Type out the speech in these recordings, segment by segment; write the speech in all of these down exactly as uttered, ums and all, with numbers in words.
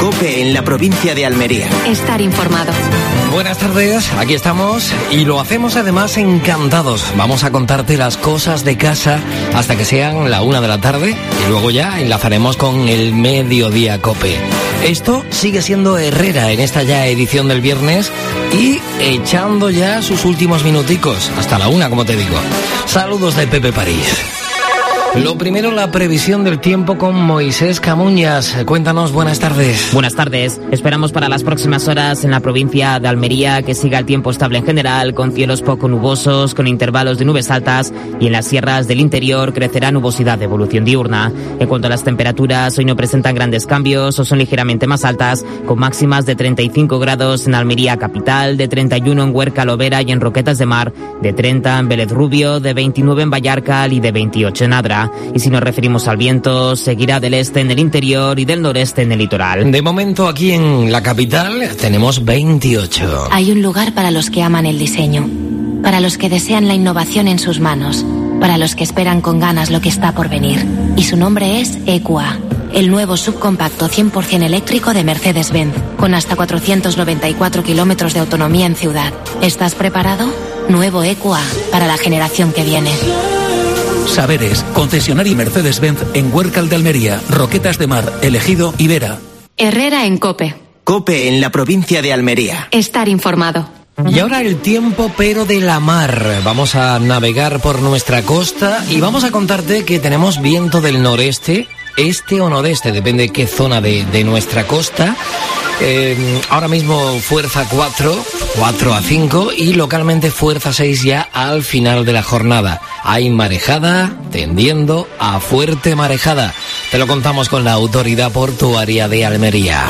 COPE en la provincia de Almería. Estar informado. Buenas tardes, aquí estamos y lo hacemos además encantados. Vamos a contarte las cosas de casa hasta que sean la una de la tarde y luego ya enlazaremos con el Mediodía COPE. Esto sigue siendo Herrera en esta ya edición del viernes y echando ya sus últimos minuticos, hasta la una, como te digo. Saludos de Pepe París. Lo primero, la previsión del tiempo con Moisés Camuñas. Cuéntanos, buenas tardes. Buenas tardes. Esperamos para las próximas horas en la provincia de Almería que siga el tiempo estable en general, con cielos poco nubosos, con intervalos de nubes altas, y en las sierras del interior crecerá nubosidad de evolución diurna. En cuanto a las temperaturas, hoy no presentan grandes cambios o son ligeramente más altas, con máximas de treinta y cinco grados en Almería capital, de treinta y uno en Huerca Lovera y en Roquetas de Mar, de treinta en Vélez Rubio, de veintinueve en Vallarcal y de veintiocho en Adra. Y si nos referimos al viento, seguirá del este en el interior y del noreste en el litoral. De momento aquí en la capital tenemos veintiocho. Hay un lugar para los que aman el diseño, para los que desean la innovación en sus manos, para los que esperan con ganas lo que está por venir. Y su nombre es E Q A, el nuevo subcompacto cien por ciento eléctrico de Mercedes-Benz, con hasta cuatrocientos noventa y cuatro kilómetros de autonomía en ciudad. ¿Estás preparado? Nuevo E Q A, para la generación que viene. Saberes, concesionario Mercedes-Benz en Huércal de Almería, Roquetas de Mar, El Ejido y Vera. Herrera en COPE. COPE en la provincia de Almería. Estar informado. Y ahora el tiempo, pero de la mar. Vamos a navegar por nuestra costa y vamos a contarte que tenemos viento del noreste, este o nordeste, depende qué zona de, de nuestra costa. Eh, ahora mismo fuerza cuatro, cuatro a cinco y localmente fuerza seis ya al final de la jornada. Hay marejada tendiendo a fuerte marejada. Te lo contamos con la Autoridad Portuaria de Almería.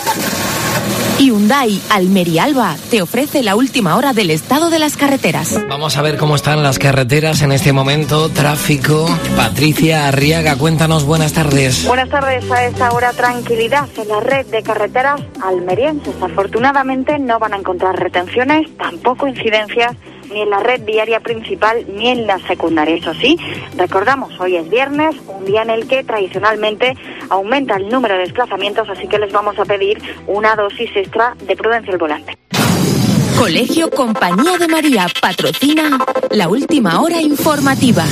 Hyundai Almería Alba te ofrece la última hora del estado de las carreteras. Vamos a ver cómo están las carreteras en este momento. Tráfico. Patricia Arriaga, cuéntanos, buenas tardes. Buenas tardes. A esta hora, tranquilidad en la red de carreteras almerienses. Afortunadamente no van a encontrar retenciones, tampoco incidencias, ni en la red viaria principal ni en la secundaria. Eso sí, recordamos, hoy es viernes, un día en el que tradicionalmente aumenta el número de desplazamientos, así que les vamos a pedir una dosis extra de prudencia al volante. Colegio Compañía de María patrocina la última hora informativa.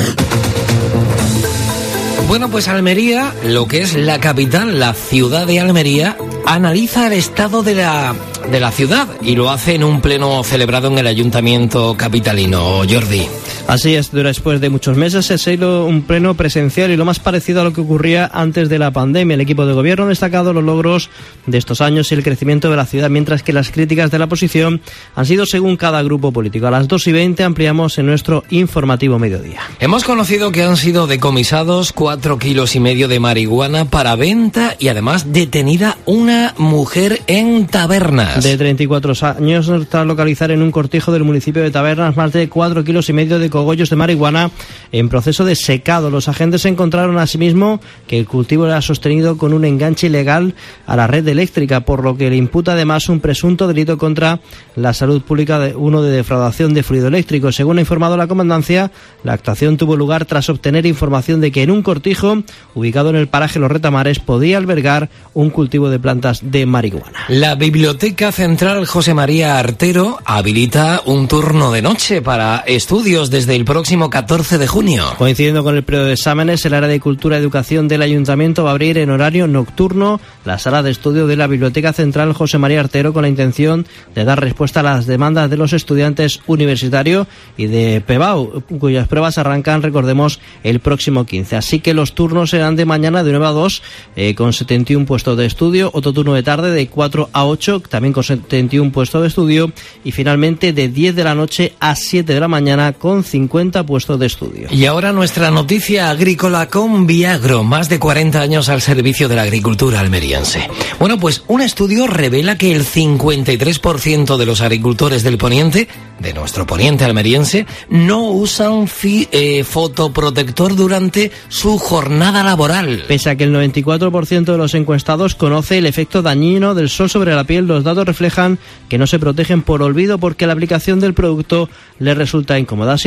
Bueno, pues Almería, lo que es la capital, la ciudad de Almería, analiza el estado de la, de la ciudad y lo hace en un pleno celebrado en el Ayuntamiento capitalino. Jordi. Así es, después de muchos meses se celebró un pleno presencial y lo más parecido a lo que ocurría antes de la pandemia. El equipo de gobierno ha destacado los logros de estos años y el crecimiento de la ciudad, mientras que las críticas de la oposición han sido según cada grupo político. A las dos y veinte ampliamos en nuestro informativo mediodía. Hemos conocido que han sido decomisados cuatro kilos y medio de marihuana para venta y además detenida una mujer en Tabernas. De treinta y cuatro años, tras localizar en un cortijo del municipio de Tabernas más de cuatro kilos y medio de cogollos de marihuana en proceso de secado. Los agentes encontraron asimismo que el cultivo era sostenido con un enganche ilegal a la red eléctrica, por lo que le imputa además un presunto delito contra la salud pública, de uno de defraudación de fluido eléctrico. Según ha informado la comandancia, la actuación tuvo lugar tras obtener información de que en un cortijo ubicado en el paraje Los Retamares podía albergar un cultivo de plantas de marihuana. La Biblioteca Central José María Artero habilita un turno de noche para estudios desde el próximo catorce de junio. Coincidiendo con el periodo de exámenes, el área de Cultura y Educación del Ayuntamiento va a abrir en horario nocturno la sala de estudio de la Biblioteca Central José María Artero, con la intención de dar respuesta a las demandas de los estudiantes universitarios y de PEBAU, cuyas pruebas arrancan, recordemos, el próximo quince. Así que los turnos serán de mañana de nueve a dos, eh, con setenta y uno puestos de estudio, otro turno de tarde de cuatro a ocho, también con setenta y uno puestos de estudio, y finalmente de diez de la noche a siete de la mañana con cincuenta puestos de estudio. Y ahora nuestra noticia agrícola con Viagro, más de cuarenta años al servicio de la agricultura almeriense. Bueno, pues un estudio revela que el cincuenta y tres por ciento de los agricultores del poniente, de nuestro poniente almeriense, no usan fi, eh, fotoprotector durante su jornada laboral. Pese a que el noventa y cuatro por ciento de los encuestados conoce el efecto dañino del sol sobre la piel, los datos reflejan que no se protegen por olvido porque la aplicación del producto les resulta incómoda. Ha sido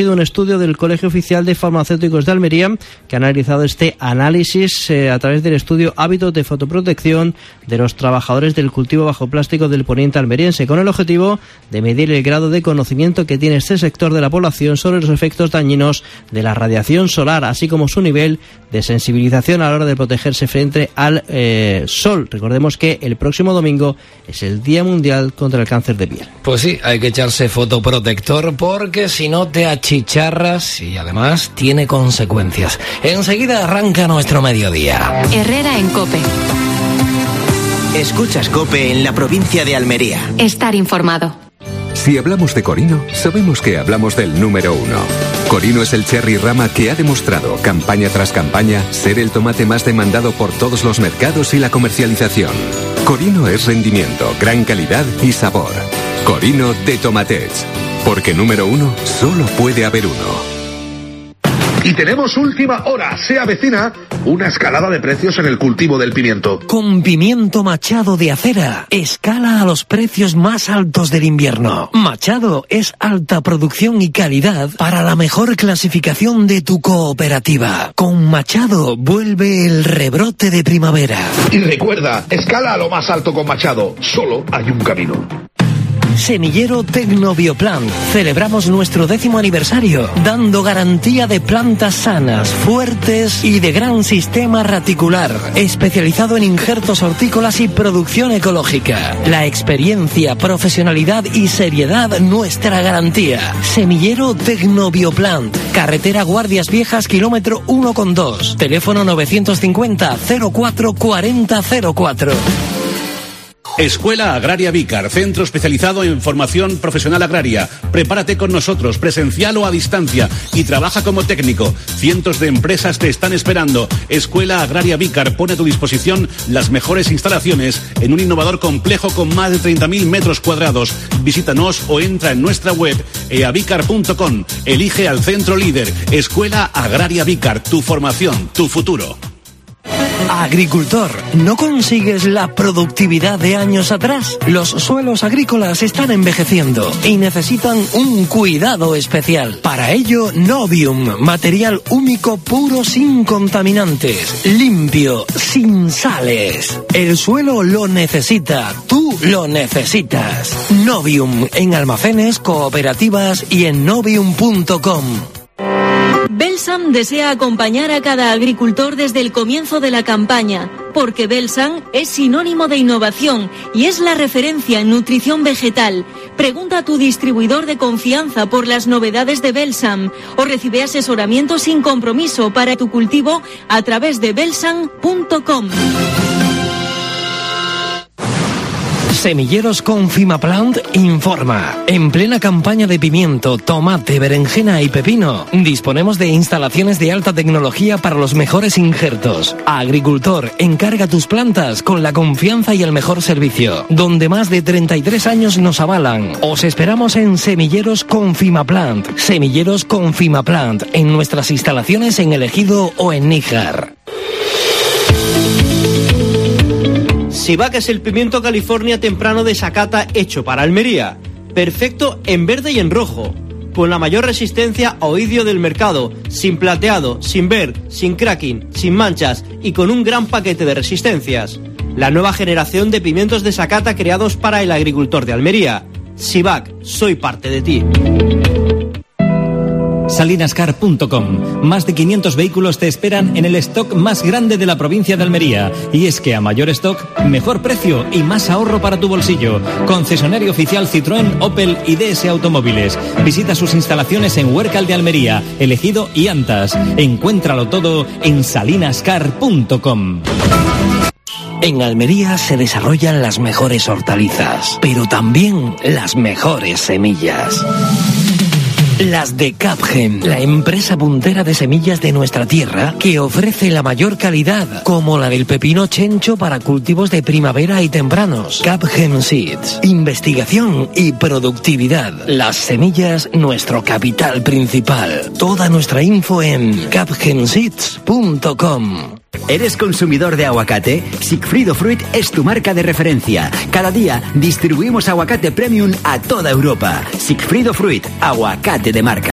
sido un estudio del Colegio Oficial de Farmacéuticos de Almería, que ha analizado este análisis eh, a través del estudio Hábitos de Fotoprotección de los trabajadores del cultivo bajo plástico del poniente almeriense, con el objetivo de medir el grado de conocimiento que tiene este sector de la población sobre los efectos dañinos de la radiación solar, así como su nivel de sensibilización a la hora de protegerse frente al eh, sol. Recordemos que el próximo domingo es el Día Mundial contra el Cáncer de Piel. Pues sí, hay que echarse fotoprotector porque si no te achicharras y además tiene consecuencias. Enseguida arranca nuestro mediodía. Herrera en COPE. Escuchas COPE en la provincia de Almería. Estar informado. Si hablamos de Corino, sabemos que hablamos del número uno. Corino es el cherry rama que ha demostrado, campaña tras campaña, ser el tomate más demandado por todos los mercados y la comercialización. Corino es rendimiento, gran calidad y sabor. Corino de Tomatets. Porque número uno solo puede haber uno. Y tenemos última hora. Se avecina una escalada de precios en el cultivo del pimiento. Con pimiento Machado de Acera, escala a los precios más altos del invierno. Machado es alta producción y calidad para la mejor clasificación de tu cooperativa. Con Machado vuelve el rebrote de primavera. Y recuerda, escala a lo más alto con Machado. Solo hay un camino. Semillero Tecnobioplant. Celebramos nuestro décimo aniversario, dando garantía de plantas sanas, fuertes y de gran sistema radicular, especializado en injertos hortícolas y producción ecológica. La experiencia, profesionalidad y seriedad, nuestra garantía. Semillero Tecnobioplant. Carretera Guardias Viejas, kilómetro uno coma dos. Teléfono novecientos cincuenta cero cuatro cuarenta cero cuatro. Escuela Agraria Vícar, centro especializado en formación profesional agraria. Prepárate con nosotros, presencial o a distancia, y trabaja como técnico. Cientos de empresas te están esperando. Escuela Agraria Vícar pone a tu disposición las mejores instalaciones en un innovador complejo con más de treinta mil metros cuadrados. Visítanos o entra en nuestra web e a vicar punto com. Elige al centro líder. Escuela Agraria Vícar, tu formación, tu futuro. Agricultor, ¿no consigues la productividad de años atrás? Los suelos agrícolas están envejeciendo y necesitan un cuidado especial. Para ello, Novium, material húmico puro sin contaminantes, limpio, sin sales. El suelo lo necesita, tú lo necesitas. Novium, en almacenes, cooperativas y en novium punto com. Belsam desea acompañar a cada agricultor desde el comienzo de la campaña, porque Belsam es sinónimo de innovación y es la referencia en nutrición vegetal. Pregunta a tu distribuidor de confianza por las novedades de Belsam o recibe asesoramiento sin compromiso para tu cultivo a través de belsam punto com. Semilleros Confimaplant informa. En plena campaña de pimiento, tomate, berenjena y pepino, disponemos de instalaciones de alta tecnología para los mejores injertos. Agricultor, encarga tus plantas con la confianza y el mejor servicio, donde más de treinta y tres años nos avalan. Os esperamos en Semilleros Confimaplant. Semilleros Confimaplant, en nuestras instalaciones en El Ejido o en Níjar. Sivac es el pimiento California temprano de Sakata hecho para Almería. Perfecto en verde y en rojo. Con la mayor resistencia a oidio del mercado. Sin plateado, sin ver, sin cracking, sin manchas y con un gran paquete de resistencias. La nueva generación de pimientos de Sakata creados para el agricultor de Almería. Sivac, soy parte de ti. Salinascar punto com. Más de quinientos vehículos te esperan en el stock más grande de la provincia de Almería. Y es que a mayor stock, mejor precio y más ahorro para tu bolsillo. Concesionario oficial Citroën, Opel y D S Automóviles. Visita sus instalaciones en Huércal de Almería, El Ejido y Antas. Encuéntralo todo en Salinascar punto com. En Almería se desarrollan las mejores hortalizas, pero también las mejores semillas. Las de Capgem, la empresa puntera de semillas de nuestra tierra que ofrece la mayor calidad, como la del pepino chencho para cultivos de primavera y tempranos. Capgem Seeds, investigación y productividad. Las semillas, nuestro capital principal. Toda nuestra info en capgem seeds punto com. ¿Eres consumidor de aguacate? Sigfrido Fruit es tu marca de referencia. Cada día distribuimos aguacate premium a toda Europa. Sigfrido Fruit, aguacate de marca.